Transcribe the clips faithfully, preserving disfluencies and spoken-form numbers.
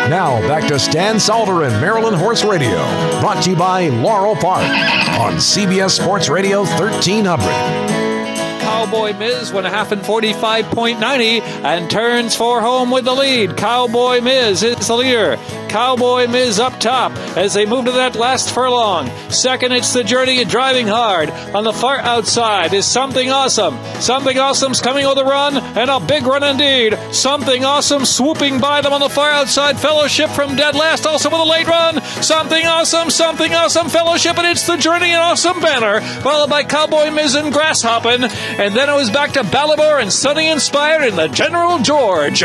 Now back to Stan Salter and Maryland Horse Radio, brought to you by Laurel Park on C B S Sports Radio thirteen hundred. Cowboy Miz went a half in forty-five point nine zero and turns for home with the lead. Cowboy Miz is the leader. Cowboy Miz up top as they move to that last furlong. Second, it's the Journey and Driving Hard. On the far outside is Something Awesome. Something Awesome's coming with a run, and a big run indeed. Something Awesome swooping by them on the far outside. Fellowship from dead last, also with a late run. Something Awesome, Something Awesome, Fellowship, and it's the Journey and Awesome banner, followed by Cowboy Miz and Grasshoppin'. And then it was back to Ballymore and Sunny Inspired and the General George.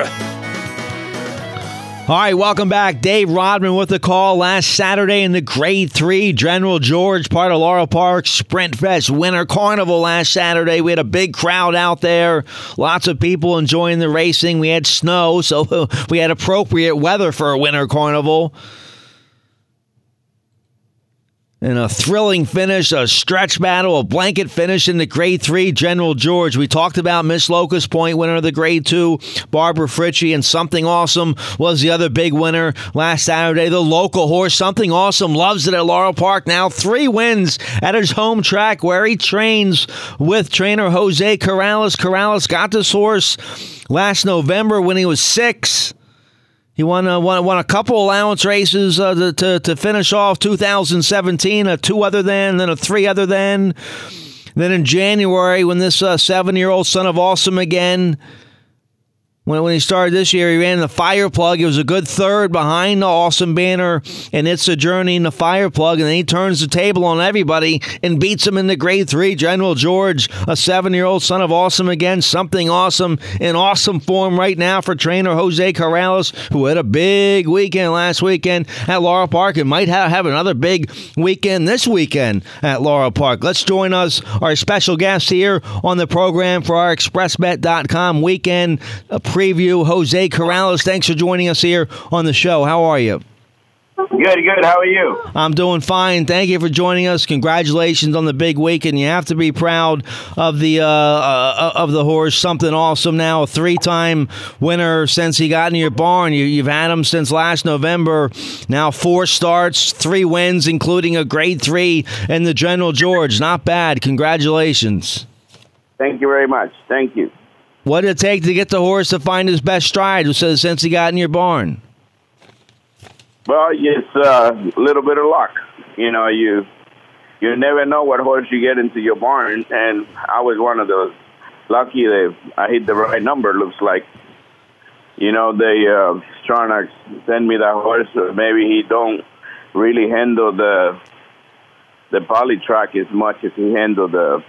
All right, welcome back. Dave Rodman with the call last Saturday in the Grade three General George, part of Laurel Park Sprint Fest Winter Carnival last Saturday. We had a big crowd out there, lots of people enjoying the racing. We had snow, so we had appropriate weather for a Winter Carnival. And a thrilling finish, a stretch battle, a blanket finish in the Grade three General George. We talked about Miss Locust Point, winner of the Grade two, Barbara Fritchie, and Something Awesome was the other big winner last Saturday. The local horse, Something Awesome, loves it at Laurel Park. Now three wins at his home track where he trains with trainer Jose Corrales. Corrales got this horse last November when he was six. He won, uh, won, won a couple allowance races uh, to, to to finish off two thousand seventeen, a two other than, then a three other than. Then in January, when this uh, seven-year-old son of Awesome again, when, when he started this year, he ran the Fire Plug. He was a good third behind the Awesome banner, and It's a Journey in the Fire Plug. And then he turns the table on everybody and beats him in the Grade three General George, a seven-year-old son of Awesome again. Something Awesome in awesome form right now for trainer Jose Corrales, who had a big weekend last weekend at Laurel Park and might have, have another big weekend this weekend at Laurel Park. Let's join us, our special guest here on the program for our express bet dot com weekend preview, Jose Corrales. Thanks for joining us here on the show. How are you? Good, good. How are you? I'm doing fine. Thank you for joining us. Congratulations on the big weekend. You have to be proud of the uh, uh, of the horse. Something Awesome now, a three-time winner since he got in your barn. You, you've had him since last November. Now four starts, three wins, including a Grade three in the General George. Not bad. Congratulations. Thank you very much. Thank you. What did it take to get the horse to find his best stride since he got in your barn? Well, it's uh, a little bit of luck. You know, you you never know what horse you get into your barn, and I was one of those lucky that I hit the right number, looks like. You know, they uh, trying to send me that horse. Maybe he don't really handle the the poly track as much as he handle the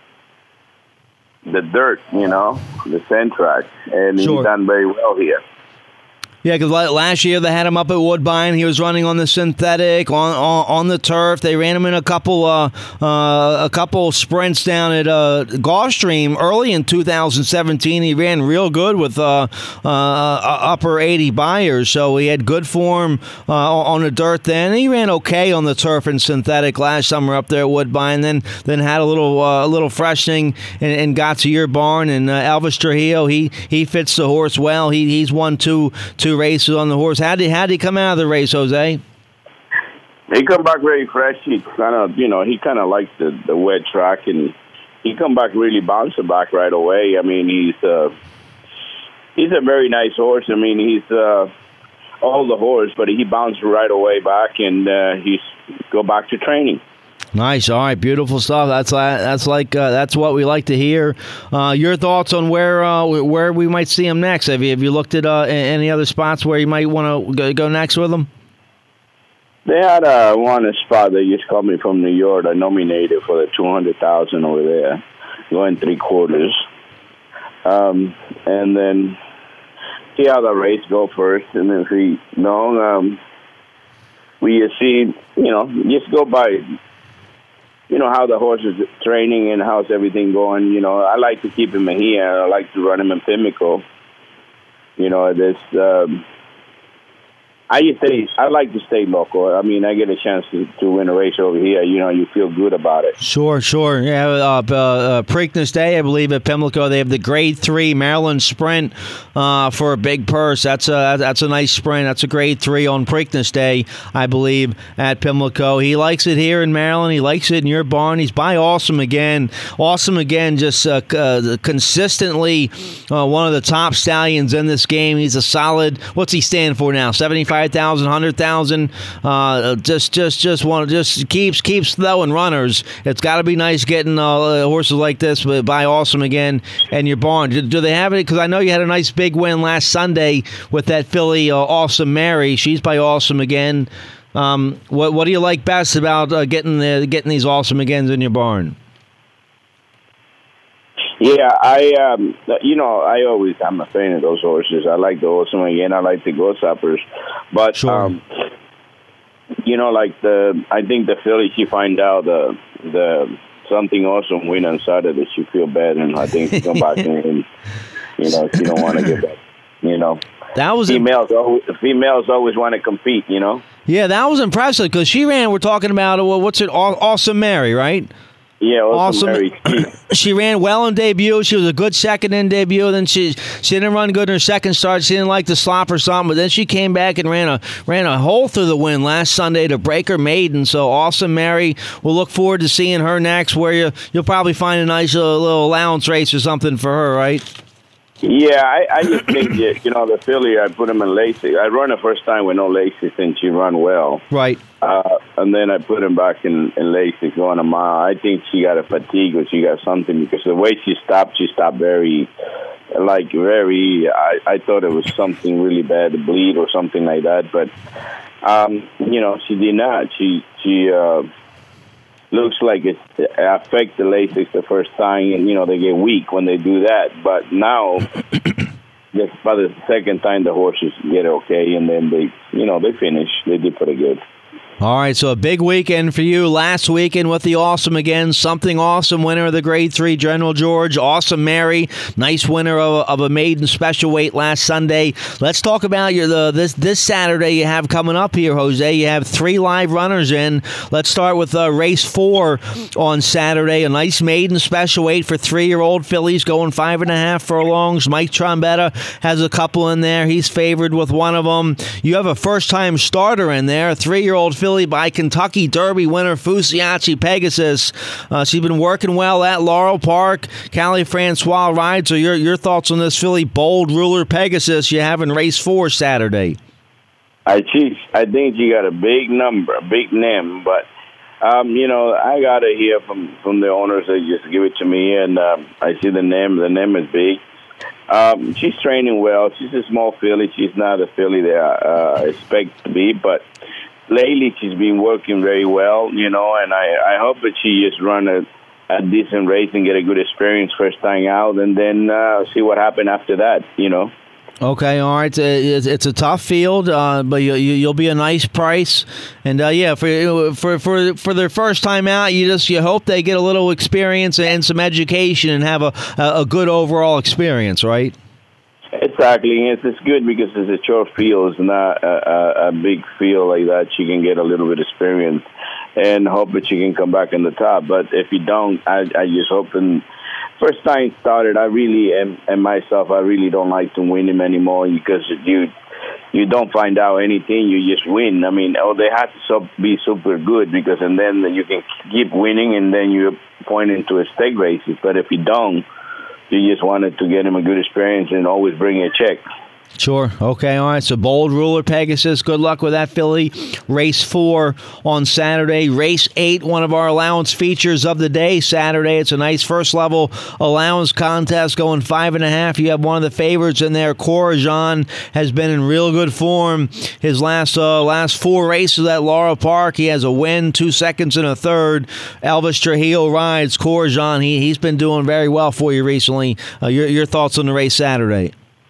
the dirt, you know, the sand track, and sure. He's done very well here. Yeah, because last year they had him up at Woodbine. He was running on the synthetic, on on, on the turf. They ran him in a couple uh, uh, a couple sprints down at uh, Gulfstream early in two thousand seventeen. He ran real good with uh, uh, upper eighty buyers, so he had good form uh, on the dirt then. He ran okay on the turf and synthetic last summer up there at Woodbine. Then then had a little uh, a little freshening and, and got to your barn. And uh, Elvis Trujillo, he he fits the horse well. He he's won two two races on the horse. How did how did he come out of the race, Jose? He come back very fresh. He kind of, you know, he kind of likes the, the wet track, and he come back really bouncing back right away. I mean, he's uh, he's a very nice horse. I mean, he's uh, all the horse, but he bounced right away back, and uh, he's go back to training. Nice. All right. Beautiful stuff. That's that's like uh, that's what we like to hear. Uh, your thoughts on where uh, where we might see him next? Have you have you looked at uh, any other spots where you might want to go next with him? They had uh, one spot that just called me from New York. I nominated for the two hundred thousand over there, going three quarters, um, and then see how the race go first, and then see. You know, um, we just see. You know, just go by. You know, how the horse is training and how's everything going. You know, I like to keep him in here. I like to run him in Pimlico. You know, there's, um, I just stay. I like to stay local. I mean, I get a chance to, to win a race over here. You know, you feel good about it. Sure, sure. Yeah, uh, uh, uh, Preakness Day, I believe at Pimlico, they have the Grade Three Maryland Sprint uh, for a big purse. That's a that's a nice sprint. That's a Grade Three on Preakness Day, I believe, at Pimlico. He likes it here in Maryland. He likes it in your barn. He's by Awesome Again. Awesome Again, just uh, uh, consistently uh, one of the top stallions in this game. He's a solid. What's he stand for now? seventy-five thousand, one hundred thousand. Uh, just, just, just one. Just keeps keeps throwing runners. It's got to be nice getting uh, horses like this by Awesome Again and your barn. Do, do they have it? Because I know you had a nice big win last Sunday with that filly, uh, Awesome Mary. She's by Awesome Again. Um, what what do you like best about uh, getting the getting these Awesome Agains in your barn? Yeah, I, um, you know, I always, I'm a fan of those horses. I like the Awesome Again. I like the Growstoppers. But, sure. um, you know, like the, I think the filly, she find out the, the Something Awesome win on Saturday, she feel bad, and I think she come back and, you know, she don't want to get back, you know. That was females. Always, females always want to compete, you know. Yeah, that was impressive because she ran. We're talking about well, what's it? Awesome Mary, right? Yeah, Awesome. Mary. She ran well in debut. She was a good second in debut. Then she she didn't run good in her second start. She didn't like the slop or something. But then she came back and ran a ran a hole through the win last Sunday to break her maiden. So Awesome Mary. We'll look forward to seeing her next. Where you you'll probably find a nice little, little allowance race or something for her, right? Yeah, I, I just think that, you know, the filly, I put him in laces. I run the first time with no laces, and she run well. Right. Uh, and then I put him back in, in laces going a mile. I think she got a fatigue or she got something because the way she stopped, she stopped very, like, very, I, I thought it was something really bad, to bleed or something like that. But, um, you know, she did not. She, she, uh, looks like it affects the Lasix the first time, and, you know, they get weak when they do that. But now, just by the second time, the horses get okay, and then they, you know, they finish. They did pretty good. All right, so a big weekend for you last weekend with the Awesome Again. Something Awesome, winner of the Grade three General George. Awesome Mary, nice winner of, of a maiden special weight last Sunday. Let's talk about your the this this Saturday you have coming up here, Jose. You have three live runners in. Let's start with uh, race four on Saturday. A nice maiden special weight for three-year-old fillies going five and a half furlongs. Mike Trombetta has a couple in there. He's favored with one of them. You have a first-time starter in there, a three-year-old filly by Kentucky Derby winner Fusiachi Pegasus. Uh, she's been working well at Laurel Park. Callie Francois rides. So your your thoughts on this filly Bold Ruler Pegasus you have in race four Saturday? I she, I think she got a big number, a big name, but um, you know, I got to hear from from the owners. They just give it to me, and um, I see the name. The name is big. Um, she's training well. She's a small filly. She's not a filly that I uh, expect to be, but lately, she's been working very well, you know, and I, I hope that she just run a, a decent race and get a good experience first time out, and then uh, see what happened after that, you know. Okay, all right. It's, it's a tough field, uh, but you, you, you'll be a nice price, and uh, yeah, for for for for their first time out, you just you hope they get a little experience and some education and have a a good overall experience, right? Exactly. It's, it's good because it's a short field. It's not a, a, a big field like that. She can get a little bit of experience and hope that she can come back in the top. But if you don't, I, I just hope. And first time started, I really am, and myself, I really don't like to win him anymore because you you don't find out anything. You just win. I mean, oh, they have to be super good because, and then you can keep winning, and then you're pointing to a stake races. But if you don't, you just wanted to get him a good experience and always bring a check. Sure. Okay. All right. So Bold Ruler Pegasus. Good luck with that filly. Race four on Saturday. Race eight, one of our allowance features of the day. Saturday. It's a nice first level allowance contest going five and a half. You have one of the favorites in there. Corajon has been in real good form. His last uh, last four races at Laurel Park, he has a win, two seconds, and a third. Elvis Trujillo rides Corajon. He he's been doing very well for you recently. Uh, your your thoughts on the race Saturday?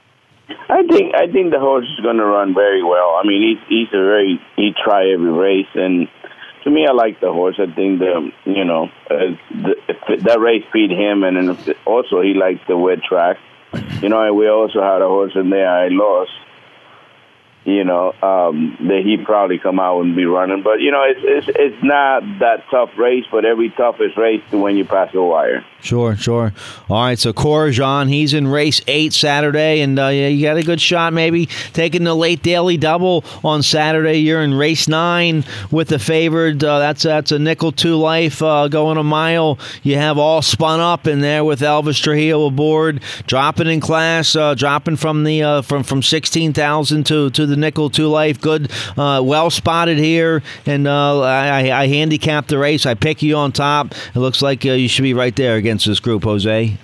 I think I think the horse is going to run very well. I mean, he's he's a very he try every race, and to me, I like the horse. I think the you know uh, the, that race beat him, and then also he likes the wet track. You know, and we also had a horse in there I lost. you know, um, that he probably come out and be running. But, you know, it's, it's it's not that tough race, but every toughest race to when you pass the wire. Sure, sure. All right, so Corajon, he's in race eight Saturday, and uh, yeah, you got a good shot maybe taking the late daily double on Saturday. You're in race nine with the favored. Uh, that's that's a nickel two life uh, going a mile. You have All Spun Up in there with Elvis Trujillo aboard, dropping in class, uh, dropping from the uh, from from sixteen thousand to to the nickel two life. Good, uh, well spotted here, and uh, I, I handicapped the race. I pick you on top. It looks like uh, you should be right there against this group, Jose.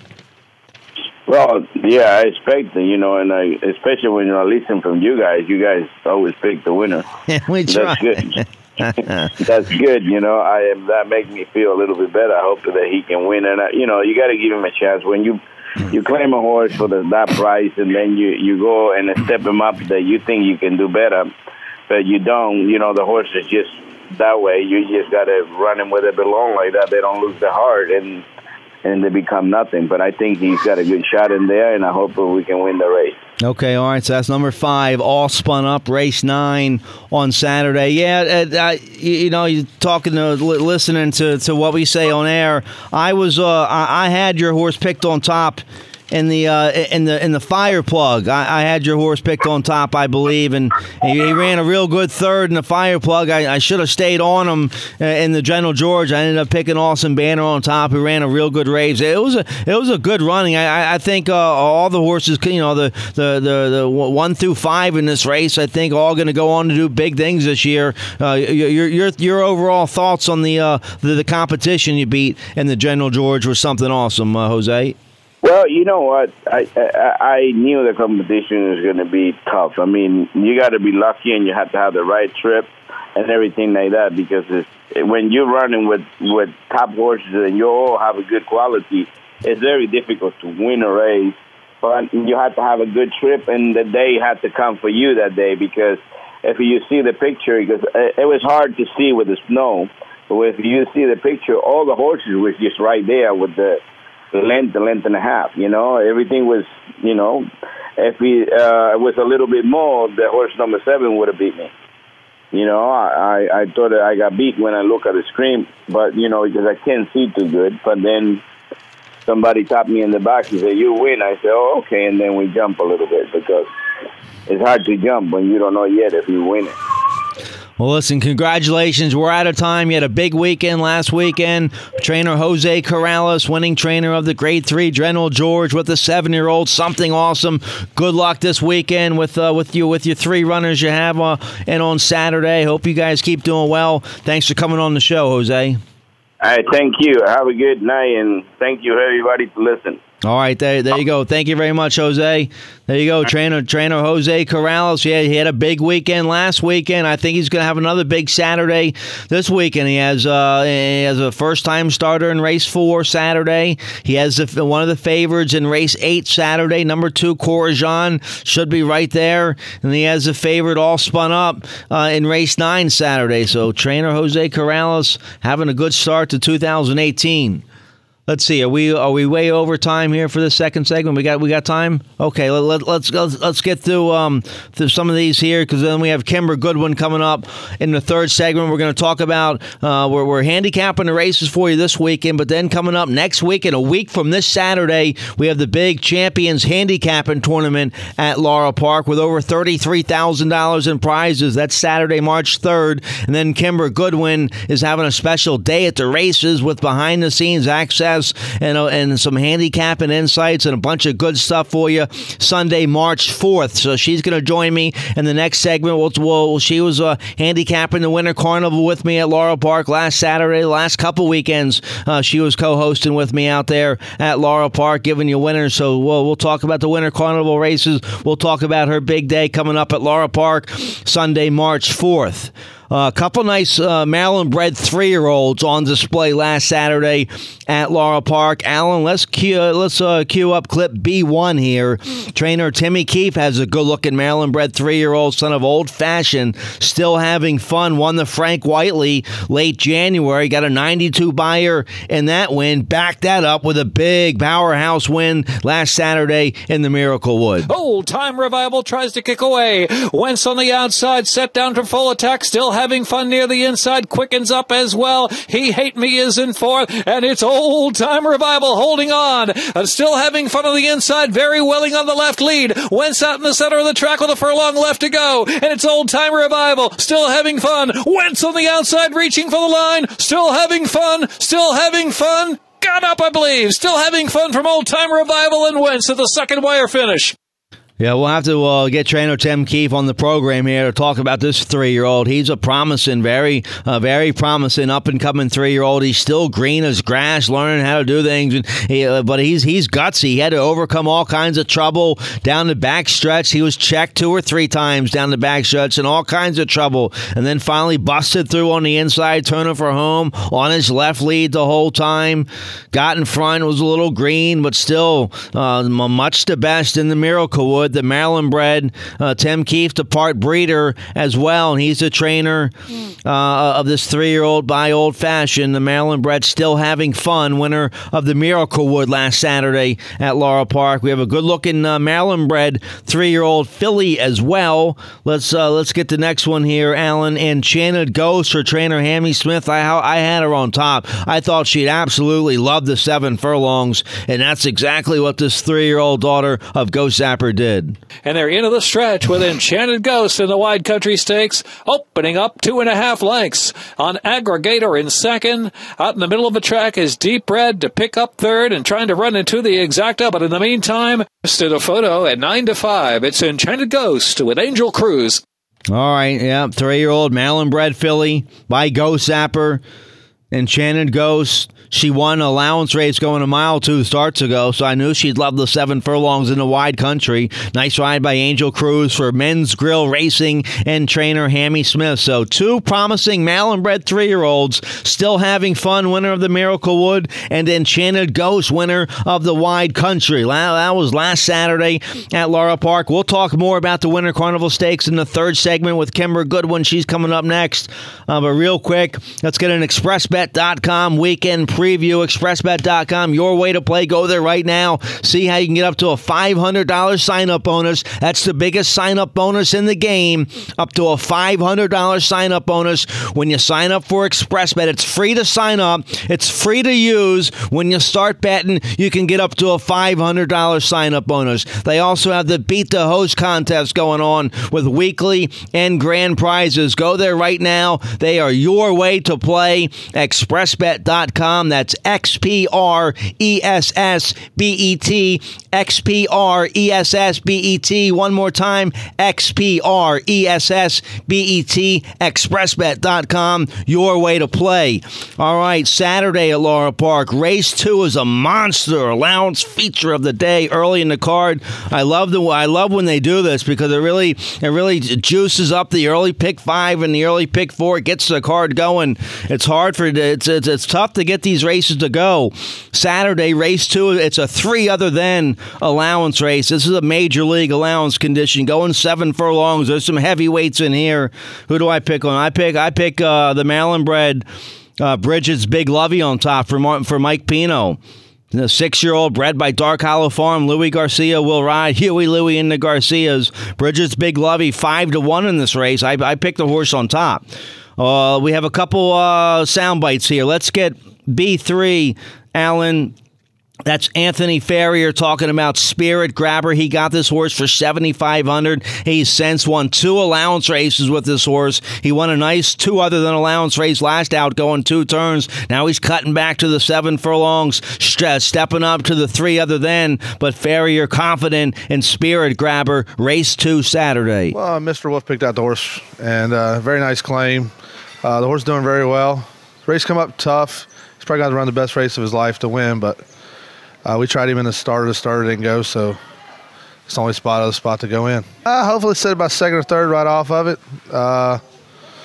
Well, yeah, I expect, you know, and I, especially when I listen from you guys, you guys always pick the winner. we try. That's good. That's good, you know. I am. That makes me feel a little bit better. I hope that he can win, and I, you know, you got to give him a chance. When you you claim a horse for the, that price, and then you you go and step him up that you think you can do better, but you don't. You know, the horse is just that way. You just got to run him where they belong like that. They don't lose their heart, and and they become nothing. But I think he's got a good shot in there, and I hope we can win the race. Okay, all right, so that's number five, All Spun Up, race nine on Saturday. Yeah, uh, I, you know, you're talking to, listening to, to what we say on air. I was, uh, I, I had your horse picked on top in the uh, in the in the fire plug. I, I had your horse picked on top, I believe, and he ran a real good third in the fire plug. I, I should have stayed on him in the General George. I ended up picking Austin Banner on top. He ran a real good race. It was a it was a good running. I I think uh, all the horses, you know, the the, the the one through five in this race, I think all going to go on to do big things this year. Uh, your your your overall thoughts on the uh, the, the competition you beat in the General George was something awesome, uh, Jose. Well, you know what? I I, I knew the competition was going to be tough. I mean, you got to be lucky, and you have to have the right trip and everything like that. Because it's, when you're running with, with top horses and you all have a good quality, it's very difficult to win a race. But you have to have a good trip, and the day had to come for you that day. Because if you see the picture, because it was hard to see with the snow, but if you see the picture, all the horses was just right there with the The length, the length and a half, you know. Everything was, you know, if he uh, was a little bit more, the horse number seven would have beat me. You know, I, I thought that I got beat when I look at the screen, but, you know, because I can't see too good. But then somebody tapped me in the back and said, you win. I said, oh, okay, and then we jump a little bit because it's hard to jump when you don't know yet if you win it. Well, listen, congratulations. We're out of time. You had a big weekend last weekend. Trainer Jose Corrales, winning trainer of the Grade three General George with a seven-year-old. Something awesome. Good luck this weekend with uh, with you with your three runners you have uh, and on Saturday. Hope you guys keep doing well. Thanks for coming on the show, Jose. All right, thank you. Have a good night, and thank you, everybody, to listen. All right, there, there you go. Thank you very much, Jose. There you go, trainer, trainer Jose Corrales. Yeah, he had a big weekend last weekend. I think he's going to have another big Saturday this weekend. He has uh, he has a first-time starter in race four Saturday. He has the, one of the favorites in race eight Saturday. Number two, Corajon, should be right there. And he has the favorite All Spun Up uh, in race nine Saturday. So trainer Jose Corrales having a good start to two thousand eighteen. Let's see. Are we are we way over time here for the second segment? We got we got time. Okay, let, let, let's let's let's get through um through some of these here because then we have Kimber Goodwin coming up in the third segment. We're going to talk about uh we're we're handicapping the races for you this weekend, but then coming up next week and a week from this Saturday, we have the big Champions Handicapping Tournament at Laurel Park with over thirty-three thousand dollars in prizes. That's Saturday, March third, and then Kimber Goodwin is having a special day at the races with behind the scenes access. And, uh, and some handicapping insights and a bunch of good stuff for you Sunday, March fourth. So she's going to join me in the next segment. We'll, we'll, she was uh, handicapping the Winter Carnival with me at Laurel Park last Saturday, last couple weekends. Uh, she was co-hosting with me out there at Laurel Park, giving you winners. So we'll, we'll talk about the Winter Carnival races. We'll talk about her big day coming up at Laurel Park Sunday, March fourth. Uh, a couple nice uh, Maryland-bred three-year-olds on display last Saturday at Laurel Park. Alan, let's cue, let's uh, cue up clip B one here. Trainer Timmy Keefe has a good-looking Maryland-bred three-year-old son of Old Fashioned, still having fun. Won the Frank Whiteley late January. Got a ninety-two buyer in that win. Backed that up with a big powerhouse win last Saturday in the Miracle Wood. Old Time Revival tries to kick away. Wentz on the outside, set down for full attack, still having fun near the inside, quickens up as well. He Hate Me is in fourth, and it's Old Time Revival holding on. Uh, still having fun on the inside, very willing on the left lead. Wentz out in the center of the track with a furlong left to go, and it's Old Time Revival, still having fun. Wentz on the outside, reaching for the line, still having fun, still having fun. Got up, I believe. Still having fun from Old Time Revival and Wentz at the second wire finish. Yeah, we'll have to uh, get trainer Tim Keefe on the program here to talk about this three-year-old. He's a promising, very, uh, very promising up-and-coming three-year-old. He's still green as grass, learning how to do things, and he, uh, but he's he's gutsy. He had to overcome all kinds of trouble down the back stretch. He was checked two or three times down the back stretch and all kinds of trouble, and then finally busted through on the inside, turning for home on his left lead the whole time. Got in front, was a little green, but still uh, much the best in the Miracle Wood. The Maryland-bred uh, Tim Keefe, the part breeder as well, and he's the trainer uh, of this three-year-old by Old Fashioned. The Maryland-bred still having fun, winner of the Miracle Wood last Saturday at Laurel Park. We have a good-looking uh, Maryland-bred three-year-old filly as well. Let's uh, let's get the next one here, Alan. Enchanted Ghost for trainer Hammy Smith. I I had her on top. I thought she'd absolutely love the seven furlongs, and that's exactly what this three-year-old daughter of Ghost Zapper did. And they're into the stretch with Enchanted Ghost in the Wide Country Stakes, opening up two and a half lengths. On Aggregator in second. Out in the middle of the track is Deep Red to pick up third and trying to run into the Exacta. But in the meantime, still a photo at nine to five. It's Enchanted Ghost with Angel Cruz. All right, yeah, three-year-old Maryland-bred filly by Ghost Zapper. Enchanted Ghost. She won an allowance race going a mile two starts ago, so I knew she'd love the seven furlongs in the Wide Country. Nice ride by Angel Cruz for Men's Grill Racing and trainer Hammy Smith. So two promising Maryland-bred three-year-olds still having fun, winner of the Miracle Wood, and Enchanted Ghost, winner of the Wide Country. That was last Saturday at Laurel Park. We'll talk more about the Winter Carnival Stakes in the third segment with Kimber Goodwin. She's coming up next. Uh, but real quick, let's get an express bet dot com weekend preview. express bet dot com, your way to play. Go there right now. See how you can get up to a five hundred dollars sign-up bonus. That's the biggest sign-up bonus in the game. Up to a five hundred dollars sign-up bonus when you sign up for ExpressBet. It's free to sign up. It's free to use. When you start betting, you can get up to a five hundred dollars sign-up bonus. They also have the Beat the Host contest going on with weekly and grand prizes. Go there right now. They are your way to play. express bet dot com. That's X P R E S S B E T. X P R E S S B E T. One more time. X P R E S S B E T. express bet dot com. Your way to play. All right, Saturday at Laurel Park. Race two is a monster allowance feature of the day early in the card. I love the I love when they do this because it really it really juices up the early pick five and the early pick four. It gets the card going. It's hard for it's it's, it's tough to get these races to go. Saturday, race two, it's a three other than allowance race. This is a major league allowance condition. Going seven furlongs. There's some heavyweights in here. Who do I pick on? I pick I pick uh, the Maryland-bred uh, Bridget's Big Lovey on top for Martin, for Mike Pino. The six-year-old bred by Dark Hollow Farm. Louis Garcia will ride. Huey Louie in the Garcias. Bridget's Big Lovey, five to one in this race. I, I picked the horse on top. Uh, we have a couple uh, sound bites here. Let's get B three, Alan. That's Anthony Farrier talking about Spirit Grabber. He got this horse for seventy-five hundred dollars. He's since won two allowance races with this horse. He won a nice two other than allowance race last out, going two turns. Now he's cutting back to the seven furlongs, stepping up to the three other than. But Farrier confident in Spirit Grabber, race two Saturday. Well, Mister Wolf picked out the horse, and uh, very nice claim. Uh, the horse is doing very well. Race come up tough. He's probably going to run the best race of his life to win, but Uh, we tried him in the starter. The starter didn't go, so it's the only spot other spot to go in. Uh, hopefully set about second or third right off of it. Uh,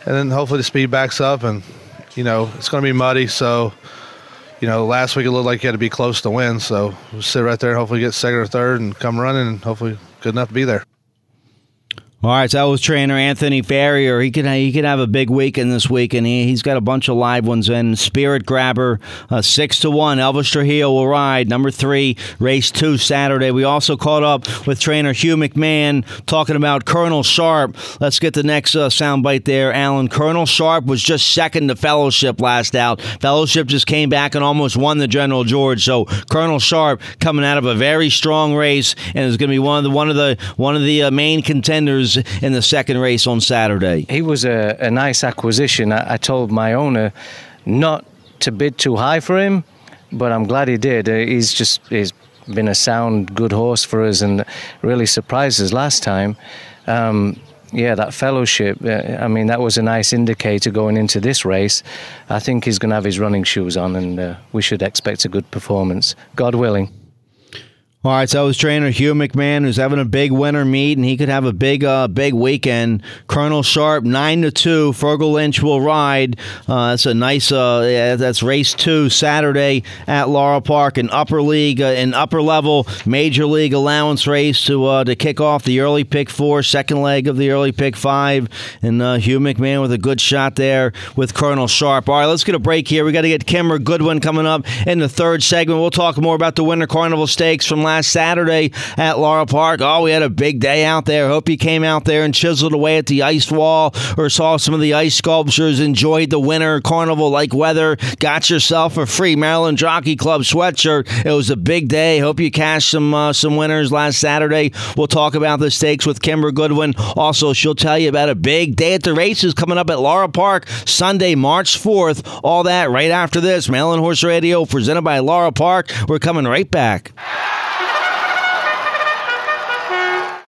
and then hopefully the speed backs up, and you know it's going to be muddy. So, you know, last week it looked like you had to be close to win. So we'll sit right there and hopefully get second or third and come running, and hopefully good enough to be there. All right, so that was trainer Anthony Farrier. He could he could have a big weekend this week, and he, he's got a bunch of live ones in. Spirit Grabber, uh, six to one. Elvis Trujillo will ride. Number three, race two Saturday. We also caught up with trainer Hugh McMahon talking about Colonel Sharp. Let's get the next uh, soundbite there, Alan. Colonel Sharp was just second to Fellowship last out. Fellowship just came back and almost won the General George. So Colonel Sharp coming out of a very strong race, and is going to be one of the one of the one of the uh, main contenders in the second race on Saturday. He was a, a nice acquisition. I, I told my owner not to bid too high for him, but I'm glad he did. Uh, he's just he's been a sound, good horse for us and really surprised us last time. Um, yeah, that Fellowship, uh, I mean, that was a nice indicator going into this race. I think he's going to have his running shoes on, and uh, we should expect a good performance, God willing. All right, so that was trainer Hugh McMahon, who's having a big winter meet, and he could have a big, uh, big weekend. Colonel Sharp nine to two. Fergal Lynch will ride. Uh, that's a nice. Uh, yeah, that's race two Saturday at Laurel Park, an upper league, uh, an upper level major league allowance race to uh, to kick off the early pick four, second leg of the early pick five, and uh, Hugh McMahon with a good shot there with Colonel Sharp. All right, let's get a break here. We got to get Kimmer Goodwin coming up in the third segment. We'll talk more about the Winter Carnival Stakes from last. Last Saturday at Laurel Park. Oh, we had a big day out there. Hope you came out there and chiseled away at the ice wall or saw some of the ice sculptures, enjoyed the winter carnival-like weather, got yourself a free Maryland Jockey Club sweatshirt. It was a big day. Hope you cashed some uh, some winners last Saturday. We'll talk about the stakes with Kimber Goodwin. Also, she'll tell you about a big day at the races coming up at Laurel Park Sunday, March fourth. All that right after this. Maryland Horse Radio presented by Laurel Park. We're coming right back.